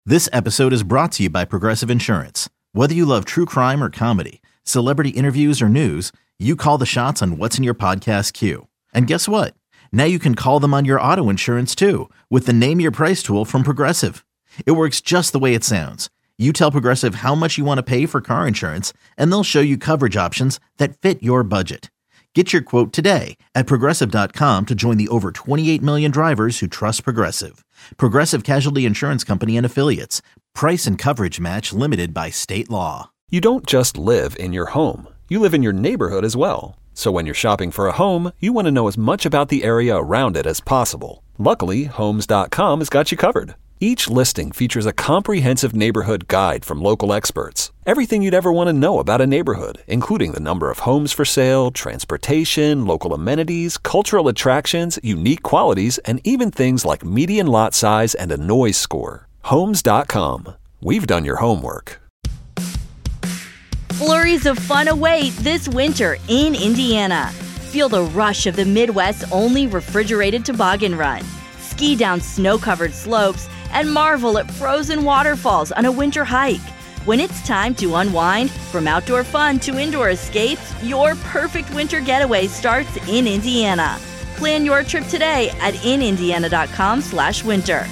This episode is brought to you by Progressive Insurance. Whether you love true crime or comedy, celebrity interviews or news, you call the shots on what's in your podcast queue. And guess what? Now you can call them on your auto insurance too with the Name Your Price tool from Progressive. It works just the way it sounds. You tell Progressive how much you want to pay for car insurance, and they'll show you coverage options that fit your budget. Get your quote today at Progressive.com to join the over 28 million drivers who trust Progressive. Progressive Casualty Insurance Company and Affiliates. Price and coverage match limited by state law. You don't just live in your home. You live in your neighborhood as well. So when you're shopping for a home, you want to know as much about the area around it as possible. Luckily, Homes.com has got you covered. Each listing features a comprehensive neighborhood guide from local experts. Everything you'd ever want to know about a neighborhood, including the number of homes for sale, transportation, local amenities, cultural attractions, unique qualities, and even things like median lot size and a noise score. Homes.com. We've done your homework. Flurries of fun await this winter in Indiana. Feel the rush of the Midwest's only refrigerated toboggan run. Ski down snow-covered slopes and marvel at frozen waterfalls on a winter hike. When it's time to unwind, from outdoor fun to indoor escapes, your perfect winter getaway starts in Indiana. Plan your trip today at inindiana.com/winter.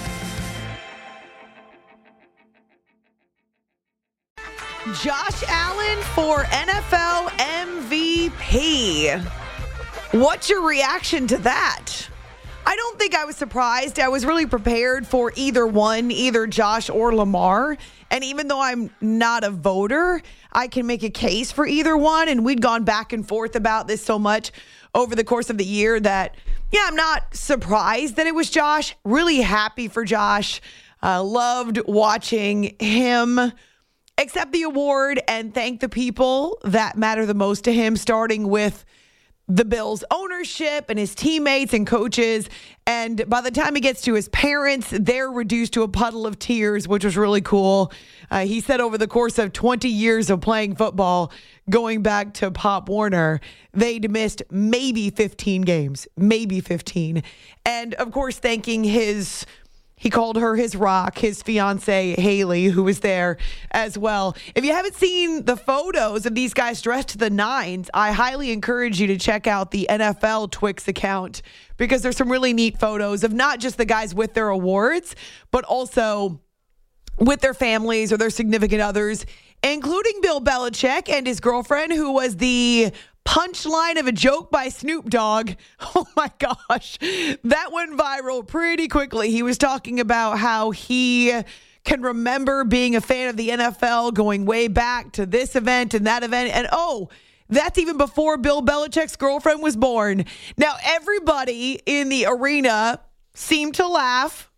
Josh Allen for NFL MVP. What's your reaction to that? I don't think I was surprised. I was really prepared for either Josh or Lamar. And even though I'm not a voter, I can make a case for either one. And we'd gone back and forth about this so much over the course of the year that, I'm not surprised that it was Josh. Really happy for Josh. Loved watching him accept the award and thank the people that matter the most to him, starting with the Bills ownership and his teammates and coaches. And by the time he gets to his parents, they're reduced to a puddle of tears, which was really cool. He said over the course of 20 years of playing football, going back to Pop Warner, they'd missed maybe 15 games, maybe 15. And of course, thanking he called her his rock, his fiance, Haley, who was there as well. If you haven't seen the photos of these guys dressed to the nines, I highly encourage you to check out the NFL Twix account because there's some really neat photos of not just the guys with their awards, but also with their families or their significant others, including Bill Belichick and his girlfriend, who was the punchline of a joke by Snoop Dogg. Oh my gosh. That went viral pretty quickly. He was talking about how he can remember being a fan of the NFL going way back to this event and that event. And that's even before Bill Belichick's girlfriend was born. Now, everybody in the arena seemed to laugh.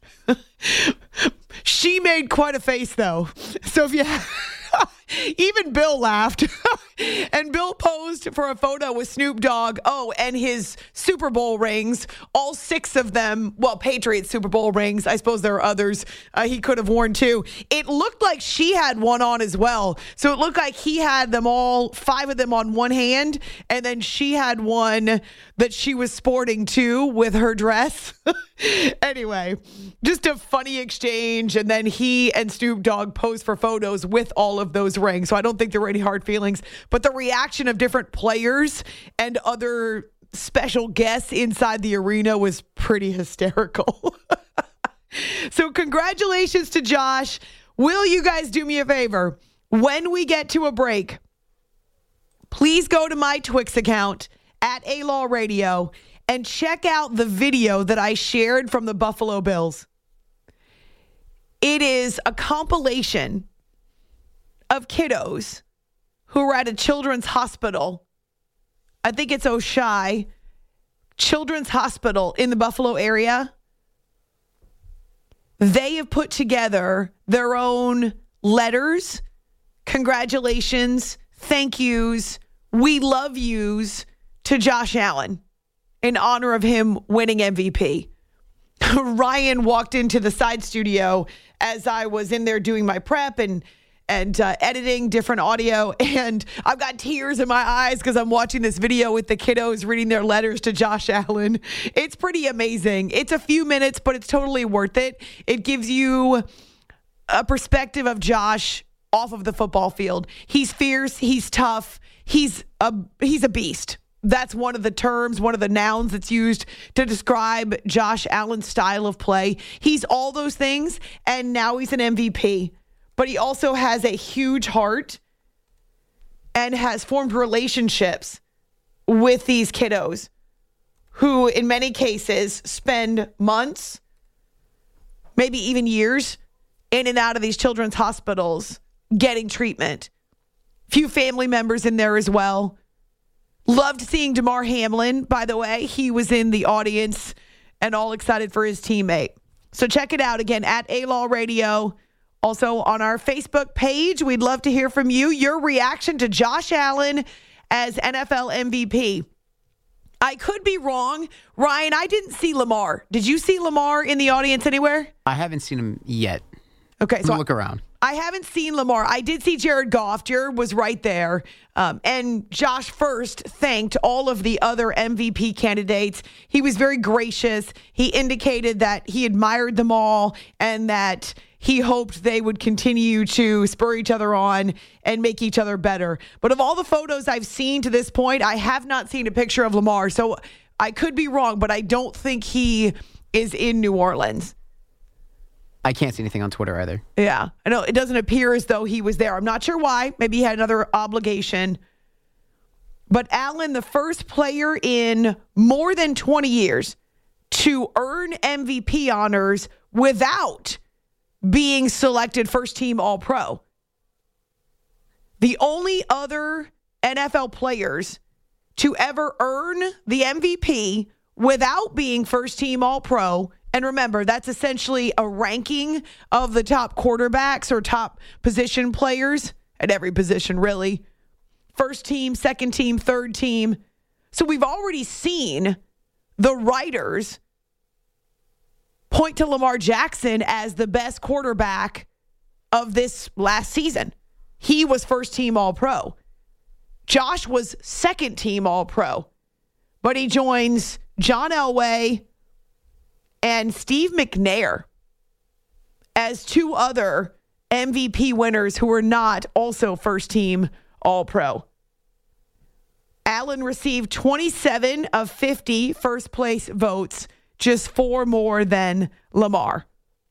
She made quite a face, though. So if you even Bill laughed. And Bill posed for a photo with Snoop Dogg. And his Super Bowl rings, all 6 of them. Well, Patriots Super Bowl rings. I suppose there are others he could have worn too. It looked like she had one on as well. So it looked like he had them all, 5 of them on one hand. And then she had one that she was sporting too with her dress. Anyway, just a funny exchange. And then he and Snoop Dogg posed for photos with all of those rings. So I don't think there were any hard feelings. But the reaction of different players and other special guests inside the arena was pretty hysterical. So congratulations to Josh. Will you guys do me a favor? When we get to a break, please go to my Twix account at A-Law Radio and check out the video that I shared from the Buffalo Bills. It is a compilation of kiddos who were at a children's hospital. I think it's Oshai Children's Hospital in the Buffalo area. They have put together their own letters, congratulations, thank yous, we love yous to Josh Allen in honor of him winning MVP. Ryan walked into the side studio as I was in there doing my prep and editing different audio, and I've got tears in my eyes because I'm watching this video with the kiddos reading their letters to Josh Allen. It's pretty amazing. It's a few minutes, but it's totally worth it. It gives you a perspective of Josh off of the football field. He's fierce. He's tough. He's a beast. That's one of the terms, one of the nouns that's used to describe Josh Allen's style of play. He's all those things, and now he's an MVP. But he also has a huge heart and has formed relationships with these kiddos who, in many cases, spend months, maybe even years, in and out of these children's hospitals getting treatment. Few family members in there as well. Loved seeing Damar Hamlin, by the way. He was in the audience and all excited for his teammate. So check it out again at A-Law Radio. Also on our Facebook page, we'd love to hear from you. Your reaction to Josh Allen as NFL MVP. I could be wrong. Ryan, I didn't see Lamar. Did you see Lamar in the audience anywhere? I haven't seen him yet. Okay, so look around. I haven't seen Lamar. I did see Jared Goff. Jared was right there. And Josh first thanked all of the other MVP candidates. He was very gracious. He indicated that he admired them all and that he hoped they would continue to spur each other on and make each other better. But of all the photos I've seen to this point, I have not seen a picture of Lamar. So I could be wrong, but I don't think he is in New Orleans. I can't see anything on Twitter either. Yeah, I know it doesn't appear as though he was there. I'm not sure why. Maybe he had another obligation. But Allen, the first player in more than 20 years to earn MVP honors without being selected first team All-Pro. The only other NFL players to ever earn the MVP without being first team All-Pro. And remember, that's essentially a ranking of the top quarterbacks or top position players at every position, really. First team, second team, third team. So we've already seen the writers point to Lamar Jackson as the best quarterback of this last season. He was first team All-Pro. Josh was second team All-Pro. But he joins John Elway and Steve McNair as two other MVP winners who were not also first team All-Pro. Allen received 27 of 50 first place votes, just 4 more than Lamar.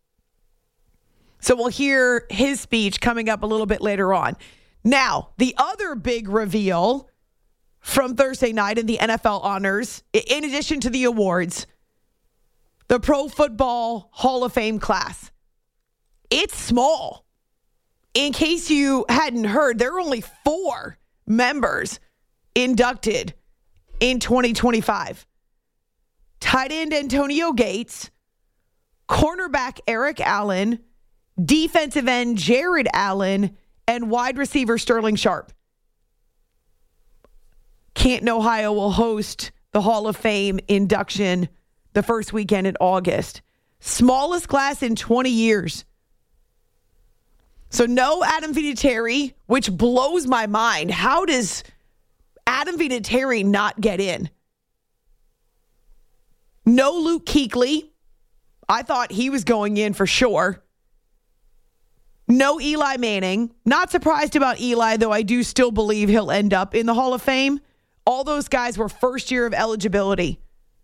So we'll hear his speech coming up a little bit later on. Now, the other big reveal from Thursday night in the NFL honors, in addition to the awards, the Pro Football Hall of Fame class. It's small. In case you hadn't heard, there are only 4 members inducted in 2025. Tight end Antonio Gates, cornerback Eric Allen, defensive end Jared Allen, and wide receiver Sterling Sharp. Canton, Ohio will host the Hall of Fame induction the first weekend in August. Smallest class in 20 years. So no Adam Vinatieri, which blows my mind. How does Adam Vinatieri not get in? No Luke Kuechly. I thought he was going in for sure. No Eli Manning. Not surprised about Eli, though I do still believe he'll end up in the Hall of Fame. All those guys were first year of eligibility.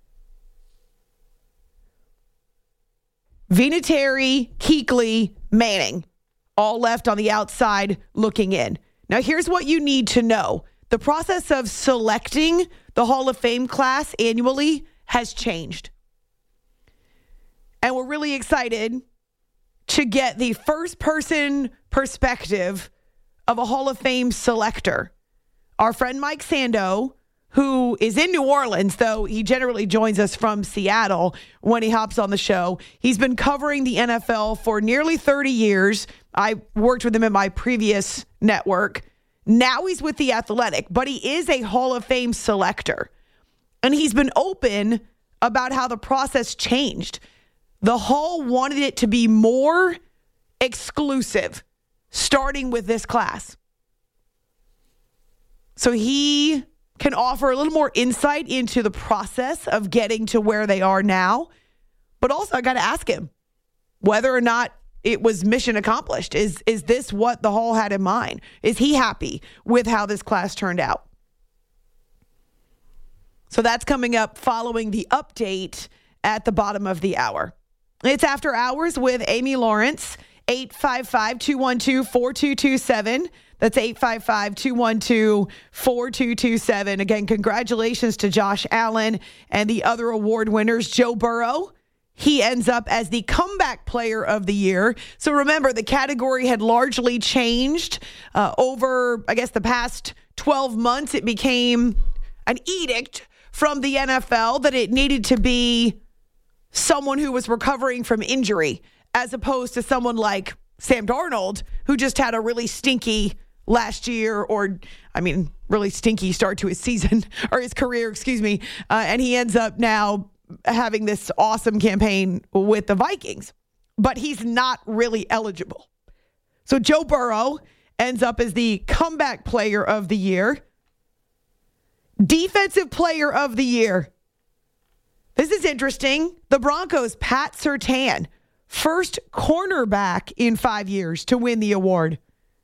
Vinatieri, Kuechly, Manning, all left on the outside looking in. Now, here's what you need to know. The process of selecting the Hall of Fame class annually has changed. And we're really excited to get the first-person perspective of a Hall of Fame selector. Our friend Mike Sando, who is in New Orleans, though he generally joins us from Seattle when he hops on the show. He's been covering the NFL for nearly 30 years. I worked with him at my previous network. Now he's with The Athletic, but he is a Hall of Fame selector. And he's been open about how the process changed. The Hall wanted it to be more exclusive, starting with this class. So he can offer a little more insight into the process of getting to where they are now. But also, I got to ask him whether or not it was mission accomplished. Is this what the Hall had in mind? Is he happy with how this class turned out? So that's coming up following the update at the bottom of the hour. It's After Hours with Amy Lawrence, 855-212-4227. That's 855-212-4227. Again, congratulations to Josh Allen and the other award winners. Joe Burrow, he ends up as the Comeback Player of the Year. So remember, the category had largely changed over, I guess, the past 12 months. It became an edict from the NFL that it needed to be someone who was recovering from injury, as opposed to someone like Sam Darnold, who just had a really stinky last year, really stinky start to his season, or his career, and he ends up now having this awesome campaign with the Vikings. But he's not really eligible. So Joe Burrow ends up as the Comeback Player of the Year. Defensive Player of the Year. This is interesting. The Broncos' Pat Surtain, first cornerback in 5 years to win the award.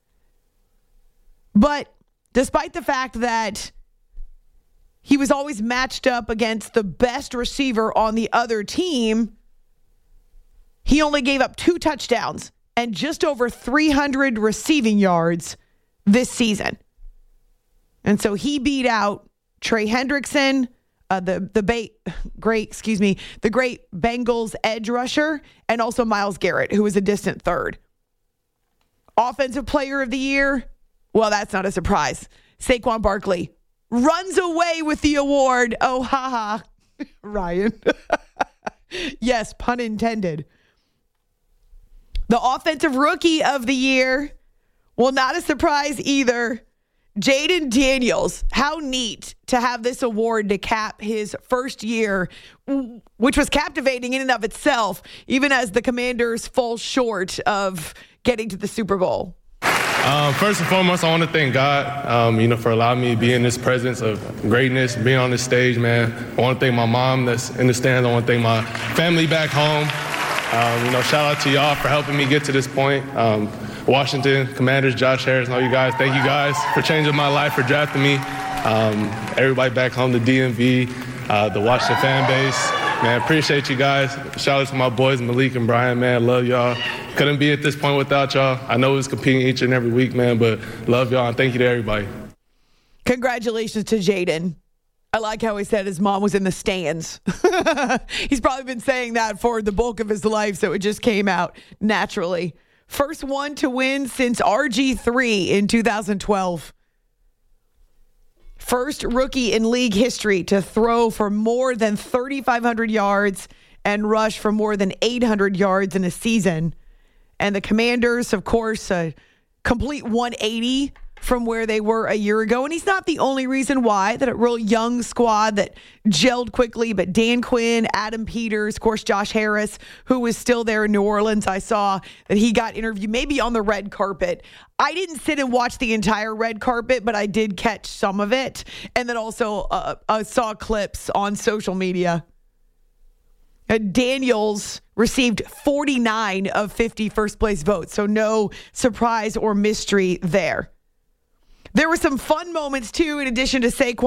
But despite the fact that he was always matched up against the best receiver on the other team, he only gave up 2 touchdowns and just over 300 receiving yards this season. And so he beat out Trey Hendrickson, the great Bengals edge rusher, and also Myles Garrett, who was a distant third. Offensive Player of the Year, well, that's not a surprise. Saquon Barkley runs away with the award. Oh, haha, Ryan. Yes, pun intended. The Offensive Rookie of the Year, well, not a surprise either. Jayden Daniels. How neat to have this award to cap his first year, which was captivating in and of itself, even as the Commanders fall short of getting to the Super Bowl. First and foremost, I want to thank God, for allowing me to be in this presence of greatness, being on this stage, man. I want to thank my mom that's in the stands. I want to thank my family back home. Shout out to y'all for helping me get to this point. Washington Commanders, Josh Harris, and all you guys. Thank you guys for changing my life, for drafting me. Everybody back home, the DMV, the Washington fan base. Man, appreciate you guys. Shout out to my boys, Malik and Brian, man. Love y'all. Couldn't be at this point without y'all. I know we was competing each and every week, man, but love y'all and thank you to everybody. Congratulations to Jayden. I like how he said his mom was in the stands. He's probably been saying that for the bulk of his life, so it just came out naturally. First one to win since RG3 in 2012. First rookie in league history to throw for more than 3,500 yards and rush for more than 800 yards in a season. And the Commanders, of course, a complete 180 from where they were a year ago. And he's not the only reason why. That a real young squad that gelled quickly. But Dan Quinn, Adam Peters, of course, Josh Harris, who was still there in New Orleans. I saw that he got interviewed maybe on the red carpet. I didn't sit and watch the entire red carpet, but I did catch some of it. And then also saw clips on social media. Daniels received 49 of 50 first place votes. So no surprise or mystery there. There were some fun moments, too, in addition to Snoop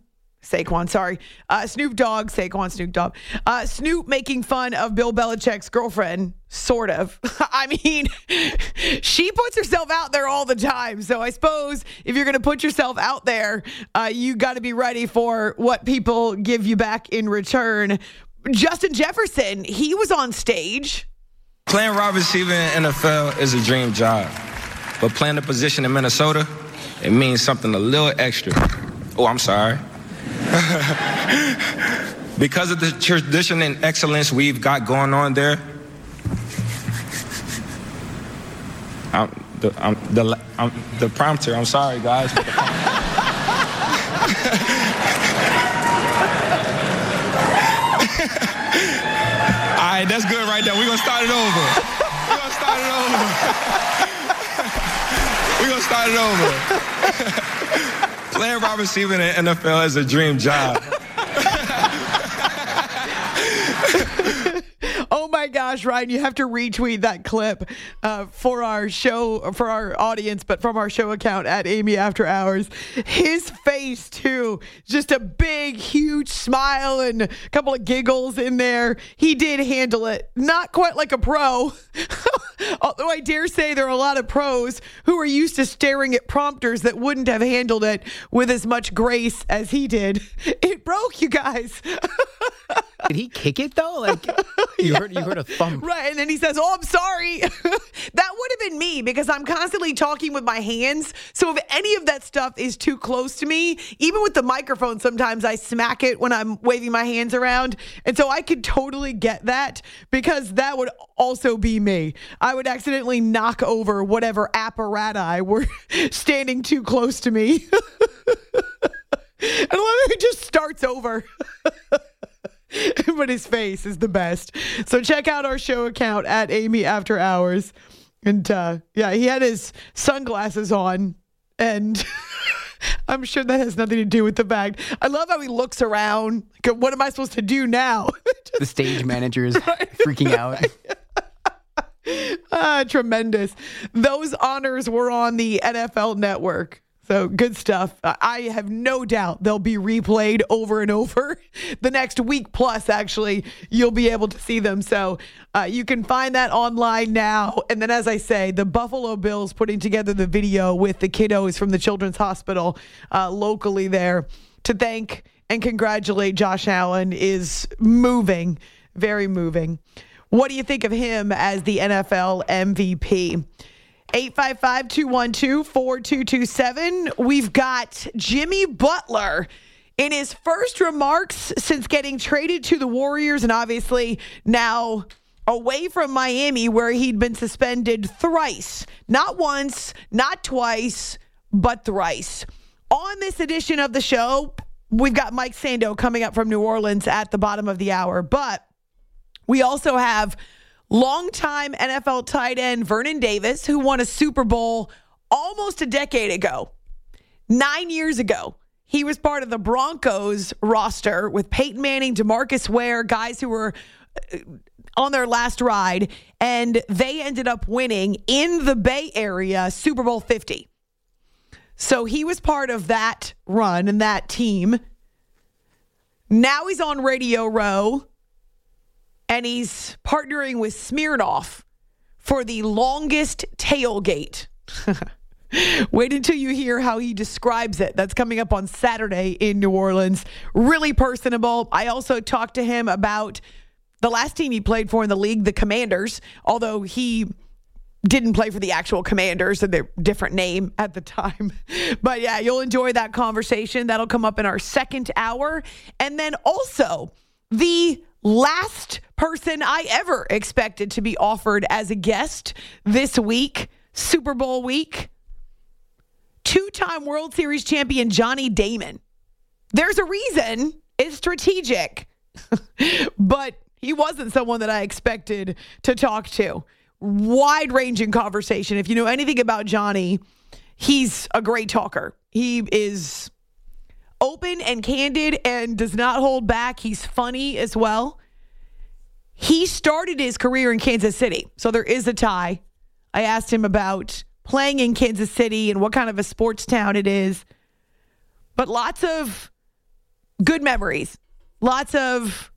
Dogg. Snoop making fun of Bill Belichick's girlfriend, sort of. I mean, she puts herself out there all the time. So I suppose if you're going to put yourself out there, you got to be ready for what people give you back in return. Justin Jefferson, he was on stage. Playing wide receiver in NFL is a dream job. But playing the position in Minnesota, it means something a little extra. Oh, I'm sorry. Because of the tradition and excellence we've got going on there, the prompter, I'm sorry, guys. All right, that's good right there. We're going to start it over. Playing wide receiver in the NFL is a dream job. Oh my God. gosh, Ryan, you have to retweet that clip for our show, for our audience, but from our show account at Amy After Hours. His face, too, just a big, huge smile and a couple of giggles in there. He did handle it. Not quite like a pro, although I dare say there are a lot of pros who are used to staring at prompters that wouldn't have handled it with as much grace as he did. It broke, you guys. Did he kick it though? Like you heard a thump. Right, and then he says, "Oh, I'm sorry." That would have been me because I'm constantly talking with my hands. So if any of that stuff is too close to me, even with the microphone, sometimes I smack it when I'm waving my hands around. And so I could totally get that because that would also be me. I would accidentally knock over whatever apparatus were standing too close to me. And it just starts over. But his face is the best. So check out our show account at Amy After Hours. And yeah, he had his sunglasses on. And I'm sure that has nothing to do with the fact. I love how he looks around. Like, what am I supposed to do now? The stage manager is freaking out. Tremendous. Those honors were on the NFL Network. So good stuff. I have no doubt they'll be replayed over and over. The next week plus, actually, you'll be able to see them. So you can find that online now. And then, as I say, the Buffalo Bills putting together the video with the kiddos from the Children's Hospital locally there to thank and congratulate Josh Allen is moving, very moving. What do you think of him as the NFL MVP? 855-212-4227. We've got Jimmy Butler in his first remarks since getting traded to the Warriors and obviously now away from Miami where he'd been suspended thrice. Not once, not twice, but thrice. On this edition of the show, we've got Mike Sando coming up from New Orleans at the bottom of the hour, but we also have longtime NFL tight end Vernon Davis, who won a Super Bowl almost a decade ago. 9 years ago, he was part of the Broncos roster with Peyton Manning, DeMarcus Ware, guys who were on their last ride, and they ended up winning in the Bay Area Super Bowl 50. So he was part of that run and that team. Now he's on Radio Row. And he's partnering with Smirnoff for the longest tailgate. Wait until you hear how he describes it. That's coming up on Saturday in New Orleans. Really personable. I also talked to him about the last team he played for in the league, the Commanders, although he didn't play for the actual Commanders, and they're different name at the time. But yeah, you'll enjoy that conversation. That'll come up in our second hour. And then also the last person I ever expected to be offered as a guest this week, Super Bowl week, two-time World Series champion Johnny Damon. There's a reason. It's strategic. But he wasn't someone that I expected to talk to. Wide-ranging conversation. If you know anything about Johnny, he's a great talker. He is open and candid and does not hold back. He's funny as well. He started his career in Kansas City, so there is a tie. I asked him about playing in Kansas City and what kind of a sports town it is. But lots of good memories. Lots of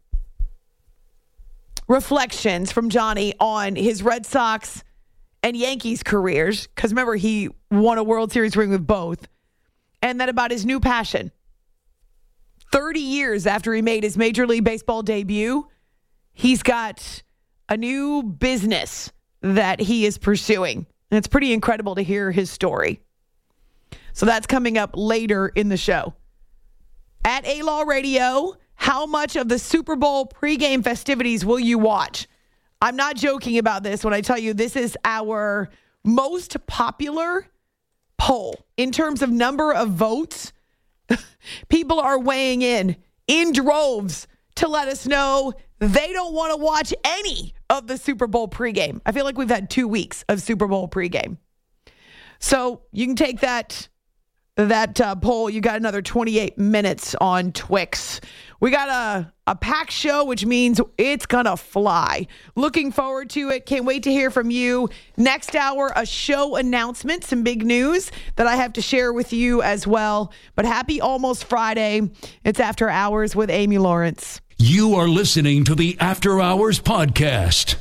reflections from Johnny on his Red Sox and Yankees careers. Because remember, he won a World Series ring with both. And then about his new passion. 30 years after he made his Major League Baseball debut, he's got a new business that he is pursuing. And it's pretty incredible to hear his story. So that's coming up later in the show. At A-Law Radio, how much of the Super Bowl pregame festivities will you watch? I'm not joking about this when I tell you this is our most popular poll in terms of number of votes. People are weighing in droves to let us know they don't want to watch any of the Super Bowl pregame. I feel like we've had 2 weeks of Super Bowl pregame. So you can take that that poll, you got another 28 minutes on Twix. We got a packed show, which means it's going to fly. Looking forward to it. Can't wait to hear from you. Next hour, a show announcement, some big news that I have to share with you as well. But happy almost Friday. It's After Hours with Amy Lawrence. You are listening to the After Hours Podcast.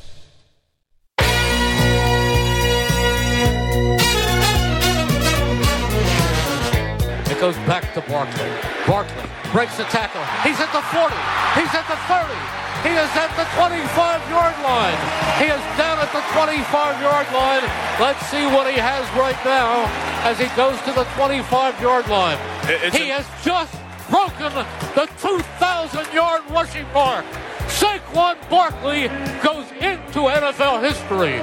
It goes back to Barkley. Barkley breaks the tackle. He's at the 40. He's at the 30. He is at the 25-yard line. He is down at the 25-yard line. Let's see what he has right now as he goes to the 25-yard line. He has just broken the 2,000-yard rushing mark. Saquon Barkley goes into NFL history.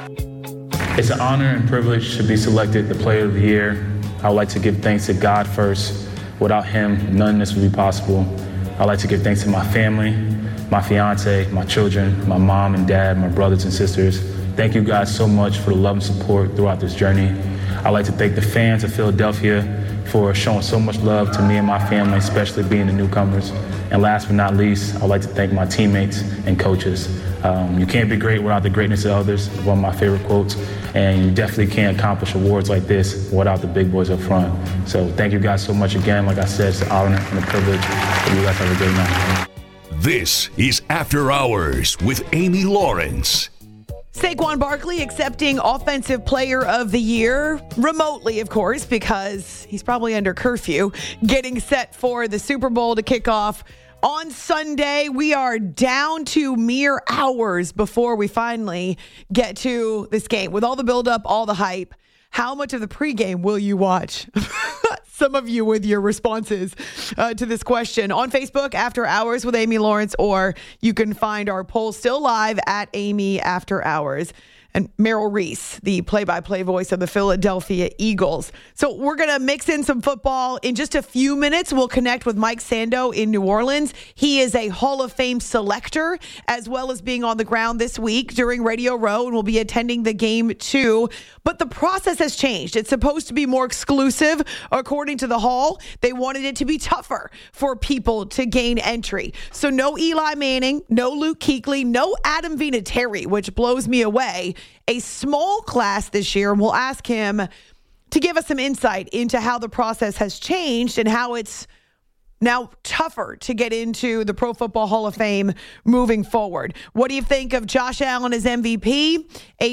It's an honor and privilege to be selected the Player of the Year. I would like to give thanks to God first. Without him, none of this would be possible. I'd like to give thanks to my family, my fiance, my children, my mom and dad, my brothers and sisters. Thank you guys so much for the love and support throughout this journey. I'd like to thank the fans of Philadelphia for showing so much love to me and my family, especially being the newcomers. And last but not least, I'd like to thank my teammates and coaches. You can't be great without the greatness of others, one of my favorite quotes, and you definitely can't accomplish awards like this without the big boys up front. So thank you guys so much again. Like I said, it's an honor and a privilege. You guys have a great night. This is After Hours with Amy Lawrence. Saquon Barkley accepting Offensive Player of the Year remotely, of course, because he's probably under curfew, getting set for the Super Bowl to kick off on Sunday. We are down to mere hours before we finally get to this game. With all the buildup, all the hype, how much of the pregame will you watch? Some of you with your responses to this question on Facebook, After Hours with Amy Lawrence, or you can find our poll still live at Amy After Hours. And Merrill Reese, the play-by-play voice of the Philadelphia Eagles. So we're going to mix in some football. In just a few minutes, we'll connect with Mike Sando in New Orleans. He is a Hall of Fame selector, as well as being on the ground this week during Radio Row, and will be attending the game too. But the process has changed. It's supposed to be more exclusive, according to the Hall. They wanted it to be tougher for people to gain entry. So no Eli Manning, no Luke Kuechly, no Adam Vinatieri, which blows me away. A small class this year, and we'll ask him to give us some insight into how the process has changed and how it's now tougher to get into the Pro Football Hall of Fame moving forward. What do you think of Josh Allen as MVP?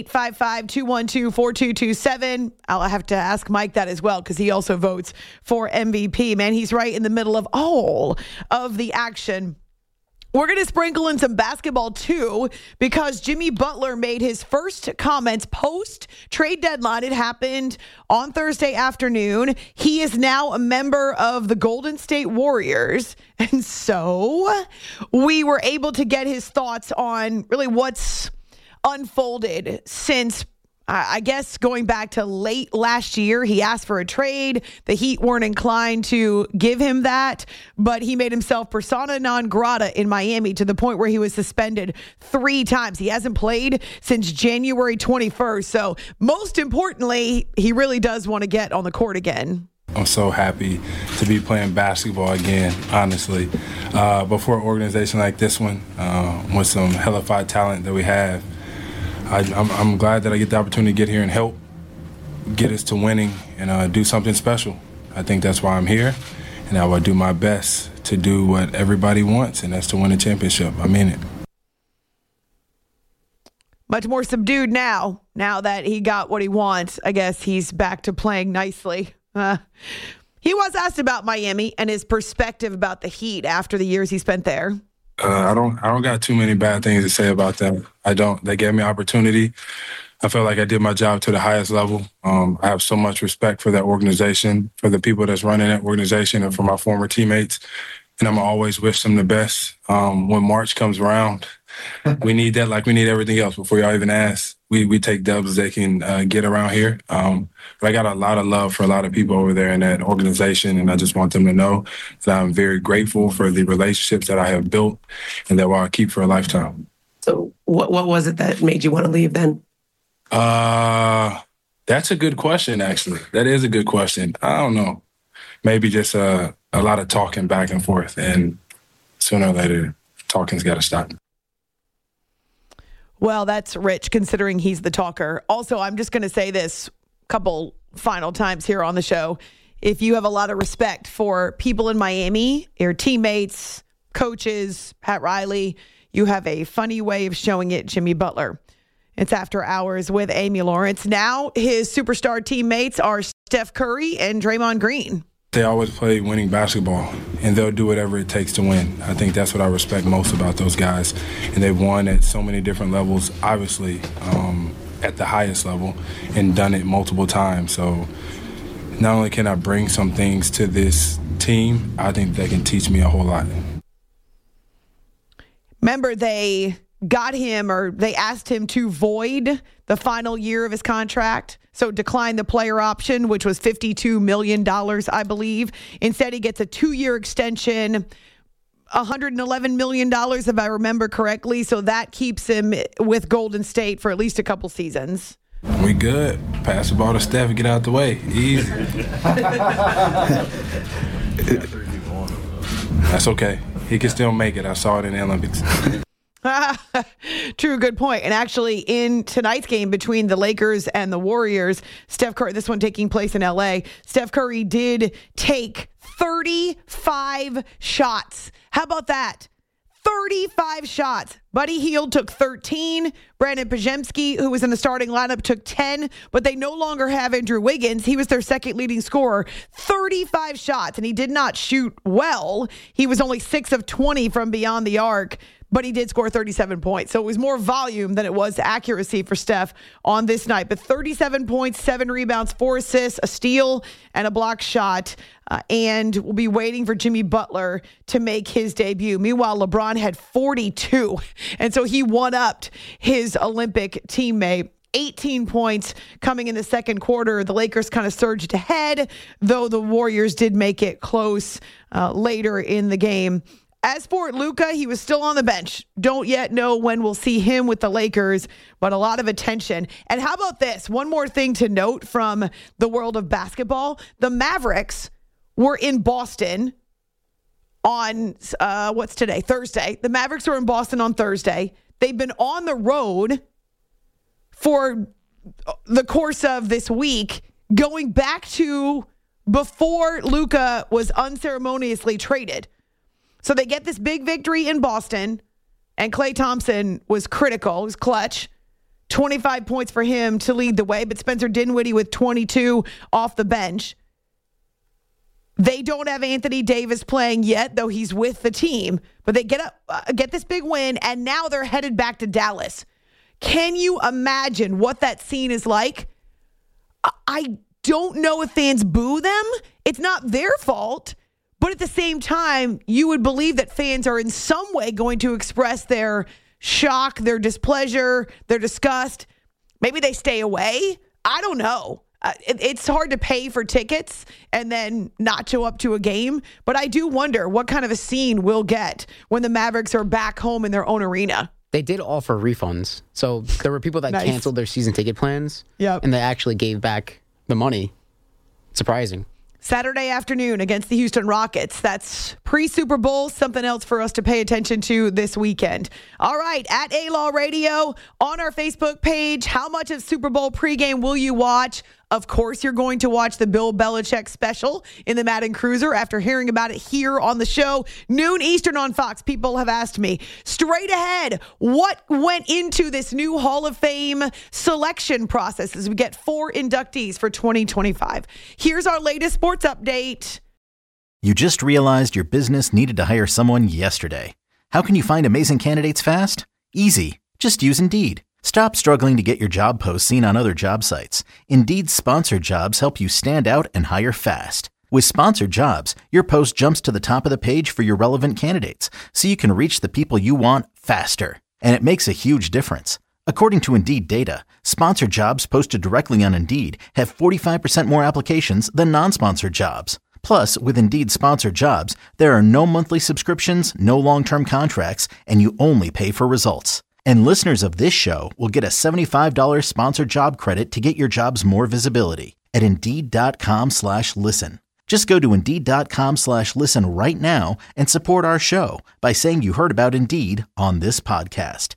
855-212-4227. I'll have to ask Mike that as well, because he also votes for MVP. Man, he's right in the middle of all of the action. We're going to sprinkle in some basketball, too, because Jimmy Butler made his first comments post-trade deadline. It happened on Thursday afternoon. He is now a member of the Golden State Warriors. And so we were able to get his thoughts on really what's unfolded since, I guess, going back to late last year. He asked for a trade. The Heat weren't inclined to give him that, but he made himself persona non grata in Miami to the point where he was suspended 3 times. He hasn't played since January 21st. So most importantly, he really does want to get on the court again. I'm so happy to be playing basketball again, honestly. But for an organization like this one, with some hellified talent that we have, I'm glad that I get the opportunity to get here and help get us to winning and do something special. I think that's why I'm here, and I will do my best to do what everybody wants, and that's to win a championship. I mean it. Much more subdued now that he got what he wants. I guess he's back to playing nicely. He was asked about Miami and his perspective about the Heat after the years he spent there. I don't got too many bad things to say about them. I don't. They gave me opportunity. I felt like I did my job to the highest level. I have so much respect for that organization, for the people that's running that organization, and for my former teammates. And I'm always wish them the best. When March comes around, we need that like we need everything else. Before y'all even ask, we take dubs they can get around here. But I got a lot of love for a lot of people over there in that organization, and I just want them to know that I'm very grateful for the relationships that I have built and that I'll keep for a lifetime. So what was it that made you want to leave then? That's a good question, actually. That is a good question. I don't know. maybe just a lot of talking back and forth. And sooner or later, talking's got to stop. Well, that's Rich, considering he's the talker. Also, I'm just going to say this a couple final times here on the show. If you have a lot of respect for people in Miami, your teammates, coaches, Pat Riley, you have a funny way of showing it, Jimmy Butler. It's After Hours with Amy Lawrence. Now his superstar teammates are Steph Curry and Draymond Green. They always play winning basketball, and they'll do whatever it takes to win. I think that's what I respect most about those guys. And they've won at so many different levels, obviously, at the highest level, and done it multiple times. So not only can I bring some things to this team, I think they can teach me a whole lot. Remember, they got him, or they asked him to void the final year of his contract. So decline the player option, which was $52 million, I believe. Instead, he gets a 2-year extension, $111 million, if I remember correctly. So that keeps him with Golden State for at least a couple seasons. We good. Pass the ball to Steph and get out the way. Easy. That's okay. He can still make it. I saw it in the Olympics. True, good point. And actually, in tonight's game between the Lakers and the Warriors, Steph Curry, this one taking place in LA, Steph Curry did take 35 shots. How about that? 35 shots. Buddy Hield took 13. Brandon Podziemski, who was in the starting lineup, took 10. But they no longer have Andrew Wiggins. He was their second leading scorer. 35 shots, and he did not shoot well. He was only 6 of 20 from beyond the arc, but he did score 37 points. So it was more volume than it was accuracy for Steph on this night. But 37 points, 7 rebounds, 4 assists, a steal, and a block shot. And we'll be waiting for Jimmy Butler to make his debut. Meanwhile, LeBron had 42. And so he one-upped his Olympic teammate. 18 points coming in the second quarter. The Lakers kind of surged ahead, though the Warriors did make it close later in the game. As for Luka, he was still on the bench. Don't yet know when we'll see him with the Lakers, but a lot of attention. And how about this? One more thing to note from the world of basketball. The Mavericks were in Boston on, what's today? Thursday. The Mavericks were in Boston on Thursday. They've been on the road for the course of this week, going back to before Luka was unceremoniously traded. So they get this big victory in Boston, and Klay Thompson was critical. He was clutch. 25 points for him to lead the way, but Spencer Dinwiddie with 22 off the bench. They don't have Anthony Davis playing yet, though he's with the team. But they get this big win, and now they're headed back to Dallas. Can you imagine what that scene is like? I don't know if fans boo them. It's not their fault. But at the same time, you would believe that fans are in some way going to express their shock, their displeasure, their disgust. Maybe they stay away. I don't know. It's hard to pay for tickets and then not show up to a game. But I do wonder what kind of a scene we'll get when the Mavericks are back home in their own arena. They did offer refunds. So there were people that canceled their season ticket plans. Yep. And they actually gave back the money. Surprising. Saturday afternoon against the Houston Rockets. That's pre-Super Bowl, something else for us to pay attention to this weekend. All right, at A-Law Radio, on our Facebook page, how much of Super Bowl pregame will you watch? Of course, you're going to watch the Bill Belichick special in the Madden Cruiser after hearing about it here on the show. Noon Eastern on Fox. People have asked me, straight ahead, what went into this new Hall of Fame selection process as we get 4 inductees for 2025. Here's our latest sports update. You just realized your business needed to hire someone yesterday. How can you find amazing candidates fast? Easy. Just use Indeed. Stop struggling to get your job posts seen on other job sites. Indeed's sponsored jobs help you stand out and hire fast. With sponsored jobs, your post jumps to the top of the page for your relevant candidates, so you can reach the people you want faster. And it makes a huge difference. According to Indeed data, sponsored jobs posted directly on Indeed have 45% more applications than non-sponsored jobs. Plus, with Indeed sponsored jobs, there are no monthly subscriptions, no long-term contracts, and you only pay for results. And listeners of this show will get a $75 sponsored job credit to get your jobs more visibility at Indeed.com/listen. Just go to Indeed.com/listen right now and support our show by saying you heard about Indeed on this podcast.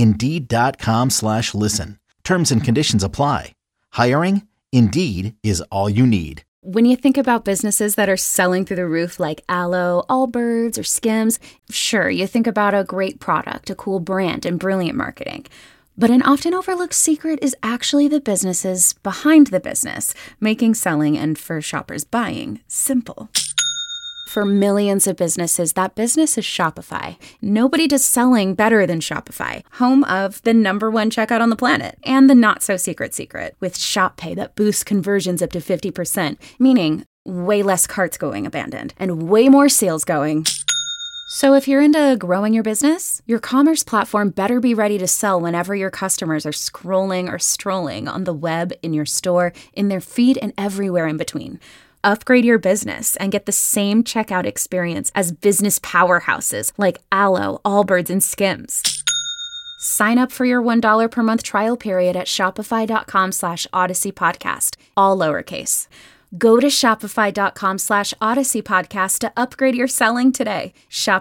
Indeed.com/listen. Terms and conditions apply. Hiring? Indeed is all you need. When you think about businesses that are selling through the roof like Aloe, Allbirds, or Skims, sure, you think about a great product, a cool brand, and brilliant marketing. But an often overlooked secret is actually the businesses behind the business, making selling and for shoppers buying simple. For millions of businesses, that business is Shopify. Nobody does selling better than Shopify, home of the #1 checkout on the planet and the not-so-secret secret with Shop Pay that boosts conversions up to 50%, meaning way less carts going abandoned and way more sales going. So if you're into growing your business, your commerce platform better be ready to sell whenever your customers are scrolling or strolling on the web, in your store, in their feed, and everywhere in between. Upgrade your business and get the same checkout experience as business powerhouses like Aloe, Allbirds, and Skims. Sign up for your $1 per month trial period at shopify.com/Odyssey Podcast, all lowercase. Go to shopify.com/Odyssey Podcast to upgrade your selling today.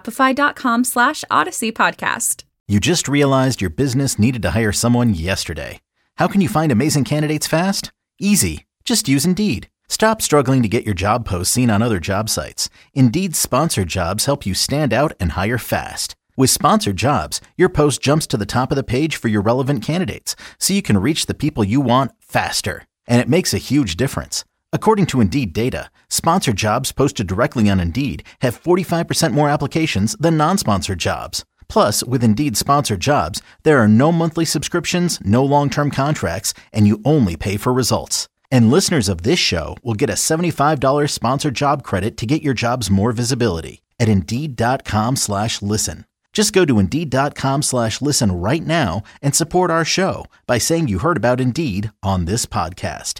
Shopify.com/Odyssey Podcast. You just realized your business needed to hire someone yesterday. How can you find amazing candidates fast? Easy. Just use Indeed. Stop struggling to get your job posts seen on other job sites. Indeed's sponsored jobs help you stand out and hire fast. With sponsored jobs, your post jumps to the top of the page for your relevant candidates, so you can reach the people you want faster. And it makes a huge difference. According to Indeed data, sponsored jobs posted directly on Indeed have 45% more applications than non-sponsored jobs. Plus, with Indeed sponsored jobs, there are no monthly subscriptions, no long-term contracts, and you only pay for results. And listeners of this show will get a $75 sponsored job credit to get your jobs more visibility at Indeed.com/listen. Just go to Indeed.com/listen right now and support our show by saying you heard about Indeed on this podcast.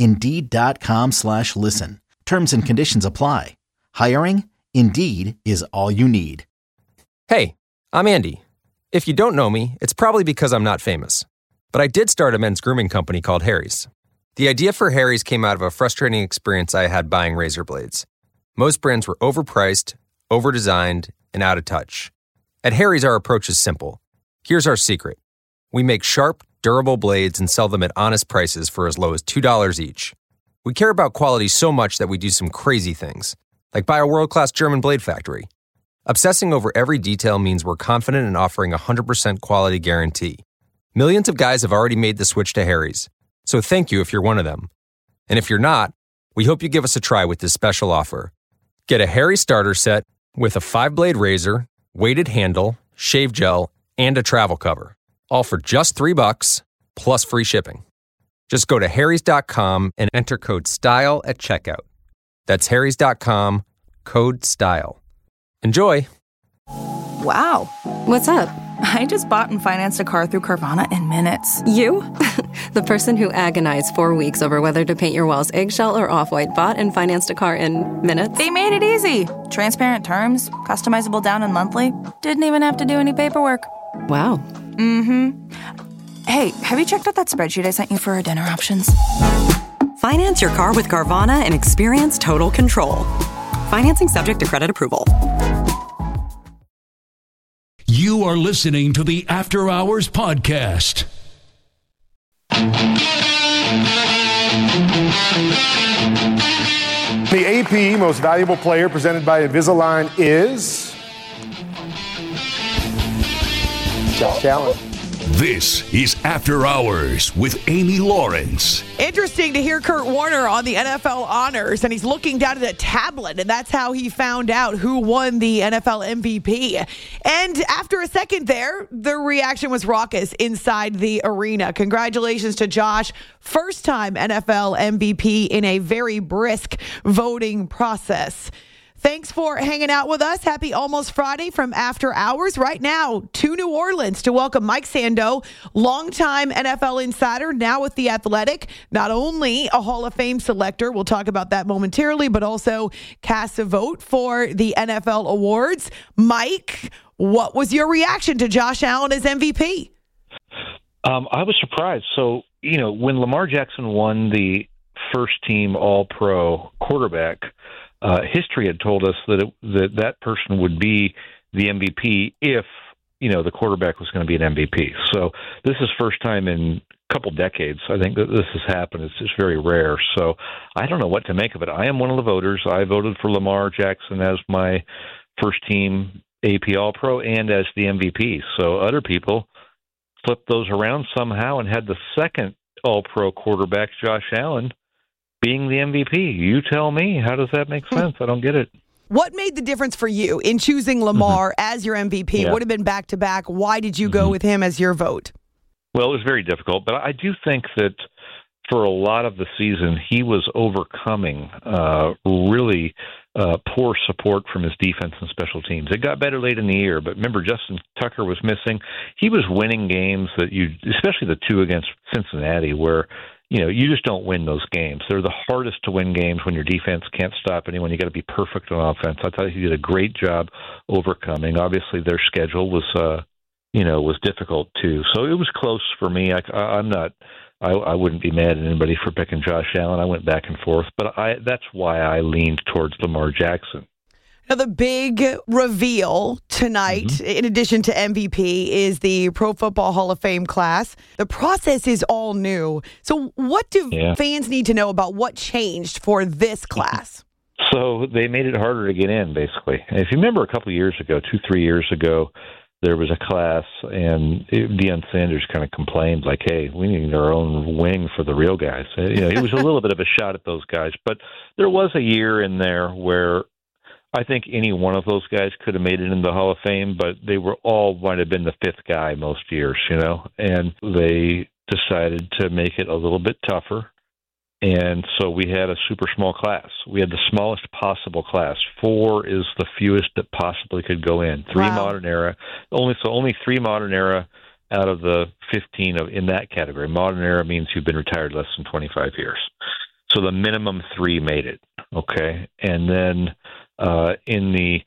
Indeed.com/listen. Terms and conditions apply. Hiring? Indeed is all you need. Hey, I'm Andy. If you don't know me, it's probably because I'm not famous. But I did start a men's grooming company called Harry's. The idea for Harry's came out of a frustrating experience I had buying razor blades. Most brands were overpriced, overdesigned, and out of touch. At Harry's, our approach is simple. Here's our secret. We make sharp, durable blades and sell them at honest prices for as low as $2 each. We care about quality so much that we do some crazy things, like buy a world-class German blade factory. Obsessing over every detail means we're confident in offering a 100% quality guarantee. Millions of guys have already made the switch to Harry's. So thank you if you're one of them. And if you're not, we hope you give us a try with this special offer. Get a Harry starter set with a 5-blade razor, weighted handle, shave gel, and a travel cover. All for just $3 plus free shipping. Just go to harrys.com and enter code STYLE at checkout. That's harrys.com, code STYLE. Enjoy. Wow. What's up? I just bought and financed a car through Carvana in minutes. You? The person who agonized 4 weeks over whether to paint your walls eggshell or off-white bought and financed a car in minutes? They made it easy. Transparent terms, customizable down and monthly. Didn't even have to do any paperwork. Wow. Mm-hmm. Hey, have you checked out that spreadsheet I sent you for our dinner options? Finance your car with Carvana and experience total control. Financing subject to credit approval. You are listening to the After Hours Podcast. The AP Most Valuable Player presented by Invisalign is Josh Allen. This is After Hours with Amy Lawrence. Interesting to hear Kurt Warner on the NFL honors, and he's looking down at a tablet, and that's how he found out who won the NFL MVP. And after a second there, the reaction was raucous inside the arena. Congratulations to Josh, first-time NFL MVP in a very brisk voting process. Thanks for hanging out with us. Happy Almost Friday from After Hours. Right now to New Orleans to welcome Mike Sando, longtime NFL insider, now with The Athletic. Not only a Hall of Fame selector, we'll talk about that momentarily, but also casts a vote for the NFL awards. Mike, what was your reaction to Josh Allen as MVP? I was surprised. So, when Lamar Jackson won the first team All-Pro quarterback, history had told us that that person would be the MVP if, the quarterback was going to be an MVP. So this is first time in a couple decades, I think, that this has happened. It's just very rare. So I don't know what to make of it. I am one of the voters. I voted for Lamar Jackson as my first team AP All-Pro and as the MVP. So other people flipped those around somehow and had the second All-Pro quarterback, Josh Allen, being the MVP. You tell me. How does that make sense? I don't get it. What made the difference for you in choosing Lamar as your MVP? Yeah. Would have been back-to-back. Why did you go with him as your vote? Well, it was very difficult, but I do think that for a lot of the season, he was overcoming really poor support from his defense and special teams. It got better late in the year, but remember, Justin Tucker was missing. He was winning games that especially the two against Cincinnati, where you just don't win those games. They're the hardest to win games when your defense can't stop anyone. You got to be perfect on offense. I thought he did a great job overcoming. Obviously, their schedule was difficult too. So it was close for me. I wouldn't be mad at anybody for picking Josh Allen. I went back and forth, but that's why I leaned towards Lamar Jackson. Now, the big reveal tonight, in addition to MVP, is the Pro Football Hall of Fame class. The process is all new. So what do fans need to know about what changed for this class? So they made it harder to get in, basically. If you remember a couple of years ago, 2-3 years ago, there was a class, and Deion Sanders kind of complained, like, hey, we need our own wing for the real guys. It was a little bit of a shot at those guys. But there was a year in there where I think any one of those guys could have made it in the Hall of Fame, but they might have been the fifth guy most years, and they decided to make it a little bit tougher. And so we had a super small class. We had the smallest possible class. 4 is the fewest that possibly could go in. 3 modern era. Only 3 modern era out of the 15 in that category. Modern era means you've been retired less than 25 years. So the minimum 3 made it. Okay. And then in the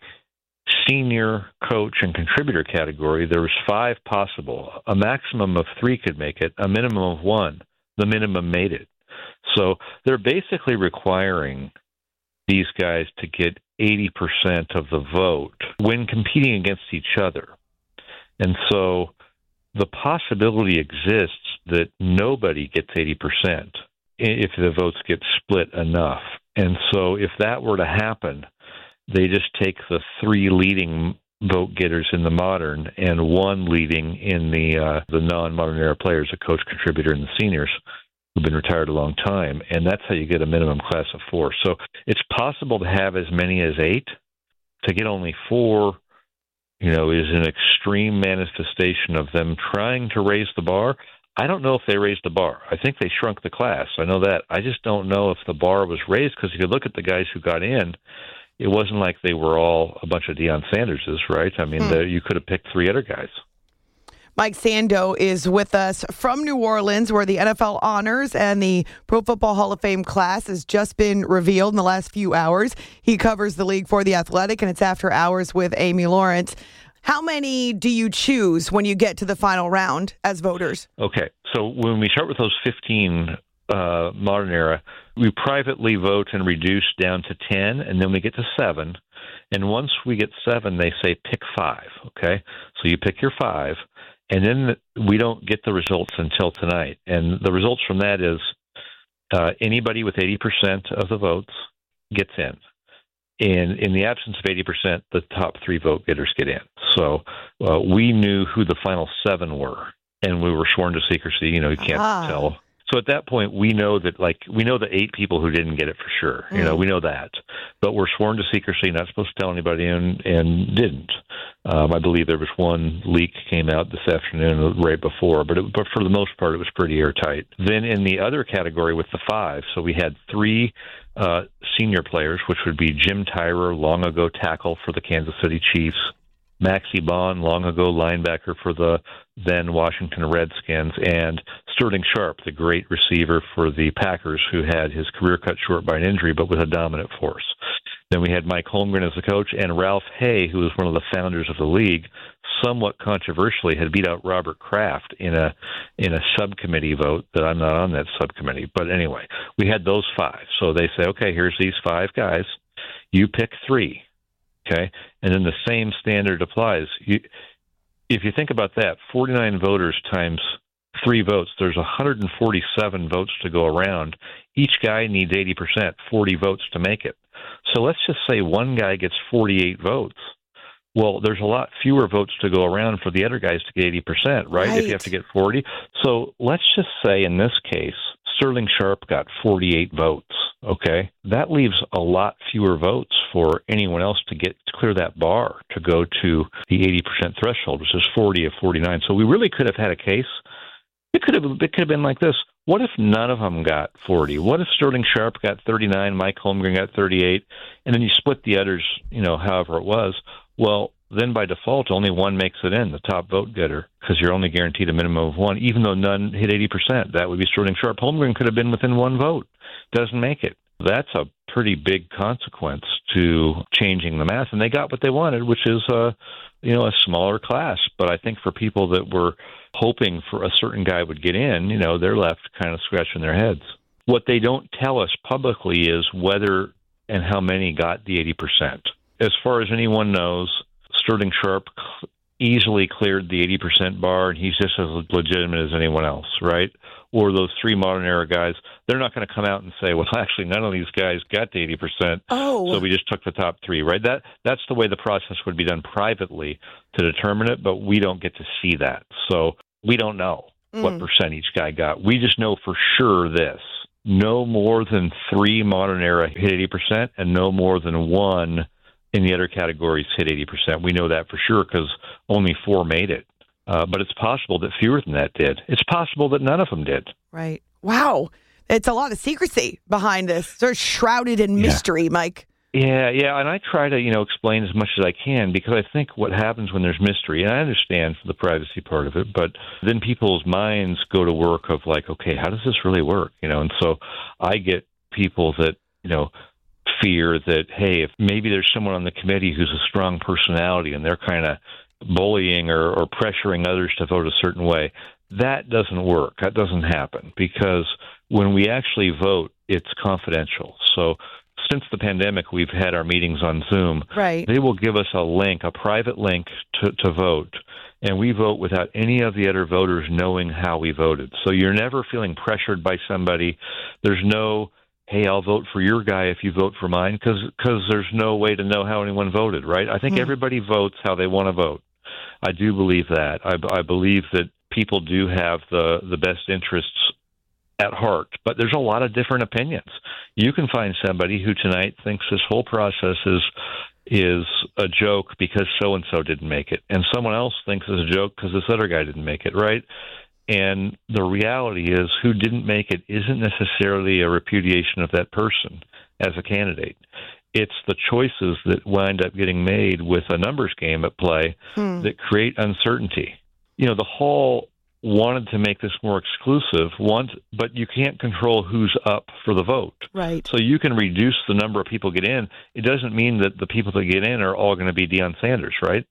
senior coach and contributor category, there was 5 possible. A maximum of 3 could make it. A minimum of 1. The minimum made it. So they're basically requiring these guys to get 80% of the vote when competing against each other. And so the possibility exists that nobody gets 80% if the votes get split enough. And so if that were to happen, they just take the 3 leading vote getters in the modern and 1 leading in the non-modern era players, the coach, contributor, and the seniors who've been retired a long time, and that's how you get a minimum class of 4. So it's possible to have as many as 8. To get only 4, is an extreme manifestation of them trying to raise the bar. I don't know if they raised the bar. I think they shrunk the class. I know that. I just don't know if the bar was raised, because if you look at the guys who got in, it wasn't like they were all a bunch of Deion Sanderses, right? I mean, you could have picked 3 other guys. Mike Sando is with us from New Orleans, where the NFL honors and the Pro Football Hall of Fame class has just been revealed in the last few hours. He covers the league for The Athletic, and it's After Hours with Amy Lawrence. How many do you choose when you get to the final round as voters? Okay, so when we start with those 15 modern era, we privately vote and reduce down to 10, and then we get to 7. And once we get 7, they say pick 5, okay? So you pick your 5. And then we don't get the results until tonight. And the results from that is anybody with 80% of the votes gets in. And in the absence of 80%, the top 3 vote getters get in. So we knew who the final 7 were, and we were sworn to secrecy. You can't tell. So at that point, we know the 8 people who didn't get it for sure. We know that. But we're sworn to secrecy, not supposed to tell anybody, and didn't. I believe there was one leak came out this afternoon right before, but for the most part, it was pretty airtight. Then in the other category with the 5, so we had 3 senior players, which would be Jim Tyrer, long ago tackle for the Kansas City Chiefs, Maxie Bond, long ago linebacker for the then Washington Redskins, and Sterling Sharp, the great receiver for the Packers, who had his career cut short by an injury but was a dominant force. Then we had Mike Holmgren as the coach, and Ralph Hay, who was one of the founders of the league, somewhat controversially had beat out Robert Kraft in a subcommittee vote that I'm not on that subcommittee. But anyway, we had those 5. So they say, okay, here's these 5 guys. You pick 3, okay? And then the same standard applies. If you think about that, 49 voters times 3 votes, there's 147 votes to go around. Each guy needs 80%, 40 votes to make it. So let's just say one guy gets 48 votes. Well, there's a lot fewer votes to go around for the other guys to get 80%, right? If you have to get 40. So let's just say in this case, Sterling Sharpe got 48 votes, okay? That leaves a lot fewer votes for anyone else to clear that bar to go to the 80% threshold, which is 40 of 49. So we really could have had a case. It could have been like this. What if none of them got 40? What if Sterling Sharpe got 39, Mike Holmgren got 38, and then you split the others, however it was? Well, then by default, only one makes it in, the top vote getter, because you're only guaranteed a minimum of 1, even though none hit 80%. That would be Sterling Sharpe. Holmgren could have been within 1 vote. Doesn't make it. That's a pretty big consequence to changing the math, and they got what they wanted, which is a smaller class. But I think for people that were hoping for a certain guy would get in, they're left kind of scratching their heads. What they don't tell us publicly is whether and how many got the 80%. As far as anyone knows, Sterling Sharpe easily cleared the 80% bar, and he's just as legitimate as anyone else, right? Or those 3 modern era guys, they're not going to come out and say, well, actually, none of these guys got the 80%, so we just took the top 3, right? That's the way the process would be done privately to determine it, but we don't get to see that. So we don't know what percent each guy got. We just know for sure this. No more than 3 modern era hit 80%, and no more than 1 in the other categories hit 80%. We know that for sure because only 4 made it. But it's possible that fewer than that did. It's possible that none of them did. Right. Wow. It's a lot of secrecy behind this. They're shrouded in mystery, Mike. Yeah, and I try to, explain as much as I can because I think what happens when there's mystery, and I understand the privacy part of it, but then people's minds go to work of like, okay, how does this really work? And so I get people that, fear that, hey, if maybe there's someone on the committee who's a strong personality and they're kind of bullying or pressuring others to vote a certain way. That doesn't work. That doesn't happen because when we actually vote, it's confidential. So since the pandemic, we've had our meetings on Zoom. Right. They will give us a link, a private link to vote, and we vote without any of the other voters knowing how we voted. So you're never feeling pressured by somebody. There's no, hey, I'll vote for your guy if you vote for mine, because there's no way to know how anyone voted, right? I think everybody votes how they want to vote. I do believe that. I believe that people do have the best interests at heart, but there's a lot of different opinions. You can find somebody who tonight thinks this whole process is a joke because so-and-so didn't make it, and someone else thinks it's a joke because this other guy didn't make it, right? And the reality is who didn't make it isn't necessarily a repudiation of that person as a candidate. It's the choices that wind up getting made with a numbers game at play that create uncertainty. The Hall wanted to make this more exclusive, but you can't control who's up for the vote. Right. So you can reduce the number of people get in. It doesn't mean that the people that get in are all going to be Deion Sanders, right?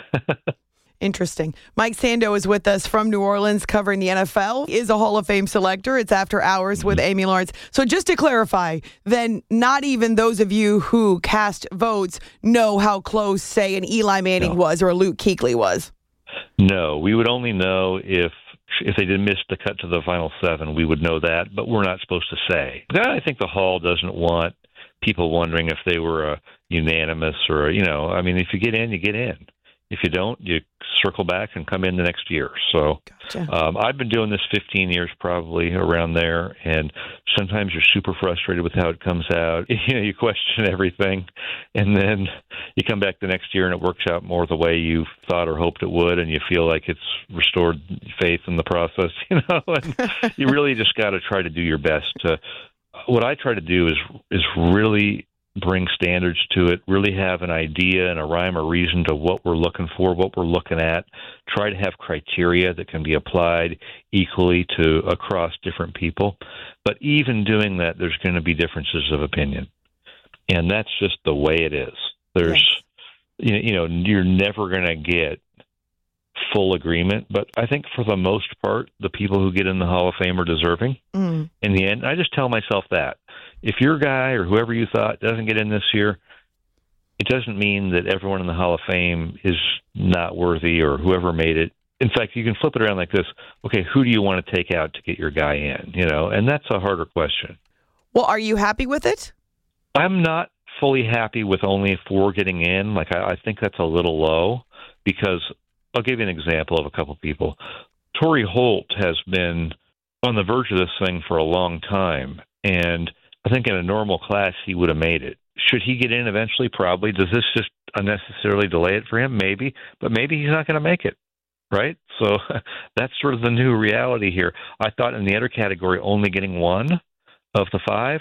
Interesting. Mike Sando is with us from New Orleans covering the NFL. He is a Hall of Fame selector. It's After Hours with Amy Lawrence. So just to clarify, then not even those of you who cast votes know how close, say, an Eli Manning was or a Luke Kuechly was? No, we would only know if they did miss the cut to the final 7, we would know that, but we're not supposed to say. I think the Hall doesn't want people wondering if they were unanimous or, if you get in, you get in. If you don't, you circle back and come in the next year. So I've been doing this 15 years probably around there, and sometimes you're super frustrated with how it comes out. You question everything, and then you come back the next year and it works out more the way you thought or hoped it would, and you feel like it's restored faith in the process, and you really just got to try to do your best. What I try to do is really bring standards to it, really have an idea and a rhyme or reason to what we're looking for, what we're looking at, try to have criteria that can be applied equally to across different people. But even doing that, there's going to be differences of opinion. And that's just the way it is. There's, you're never going to get full agreement, but I think for the most part, the people who get in the Hall of Fame are deserving. In the end, I just tell myself that. If your guy or whoever you thought doesn't get in this year, it doesn't mean that everyone in the Hall of Fame is not worthy or whoever made it. In fact, you can flip it around like this. Okay, who do you want to take out to get your guy in? And that's a harder question. Well, are you happy with it? I'm not fully happy with only 4 getting in. I think that's a little low because I'll give you an example of a couple people. Torrey Holt has been on the verge of this thing for a long time, and I think in a normal class he would have made it. Should he get in eventually? Probably. Does this just unnecessarily delay it for him? Maybe. But maybe he's not going to make it, right? So that's sort of the new reality here. I thought in the other category, only getting 1 of the 5,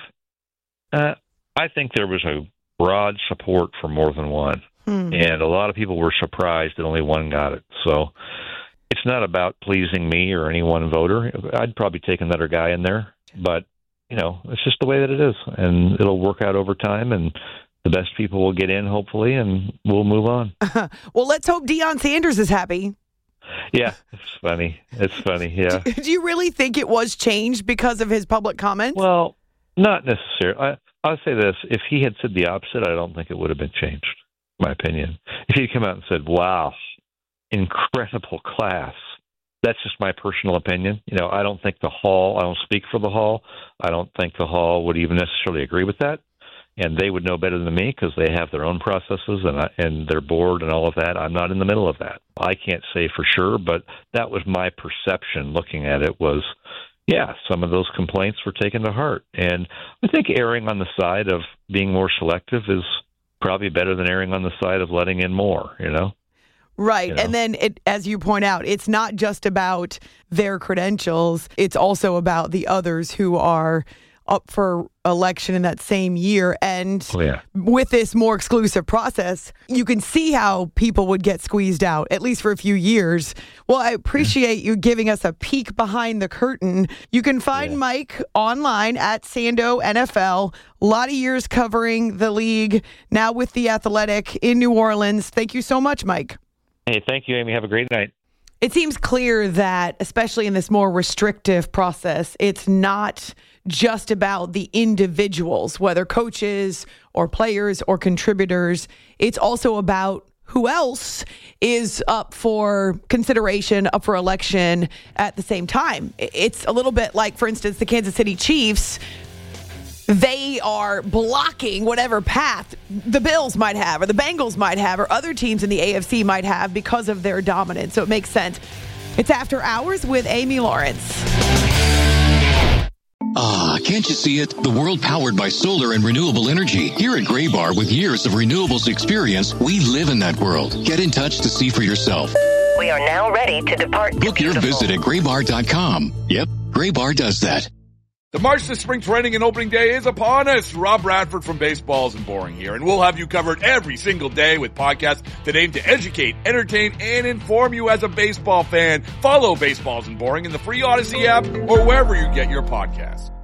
I think there was a broad support for more than 1. And a lot of people were surprised that only 1 got it. So it's not about pleasing me or any one voter. I'd probably take another guy in there. But it's just the way that it is, and it'll work out over time, and the best people will get in, hopefully, and we'll move on. Well, let's hope Deion Sanders is happy. Yeah, it's funny. Yeah. Do you really think it was changed because of his public comments? Well, not necessarily. I'll say this. If he had said the opposite, I don't think it would have been changed, in my opinion. If he'd come out and said, wow, incredible class, that's just my personal opinion. I don't think the Hall, I don't speak for the Hall. I don't think the Hall would even necessarily agree with that. And they would know better than me because they have their own processes and their board and all of that. I'm not in the middle of that. I can't say for sure, but that was my perception looking at it was, yeah, some of those complaints were taken to heart. And I think erring on the side of being more selective is probably better than erring on the side of letting in more, Right. And then, as you point out, it's not just about their credentials. It's also about the others who are up for election in that same year. And with this more exclusive process, you can see how people would get squeezed out, at least for a few years. Well, I appreciate you giving us a peek behind the curtain. You can find Mike online at Sando NFL. A lot of years covering the league, now with The Athletic in New Orleans. Thank you so much, Mike. Hey, thank you, Amy. Have a great night. It seems clear that, especially in this more restrictive process, it's not just about the individuals, whether coaches or players or contributors. It's also about who else is up for consideration, up for election at the same time. It's a little bit like, for instance, the Kansas City Chiefs. They are blocking whatever path the Bills might have or the Bengals might have or other teams in the AFC might have because of their dominance. So it makes sense. It's After Hours with Amy Lawrence. Can't you see it? The world powered by solar and renewable energy. Here at Graybar, with years of renewables experience, we live in that world. Get in touch to see for yourself. We are now ready to depart. Book your visit at graybar.com. Yep, Graybar does that. The march to spring training and opening day is upon us. Rob Bradford from Baseballs and Boring here, and we'll have you covered every single day with podcasts that aim to educate, entertain, and inform you as a baseball fan. Follow Baseballs and Boring in the free Odyssey app or wherever you get your podcasts.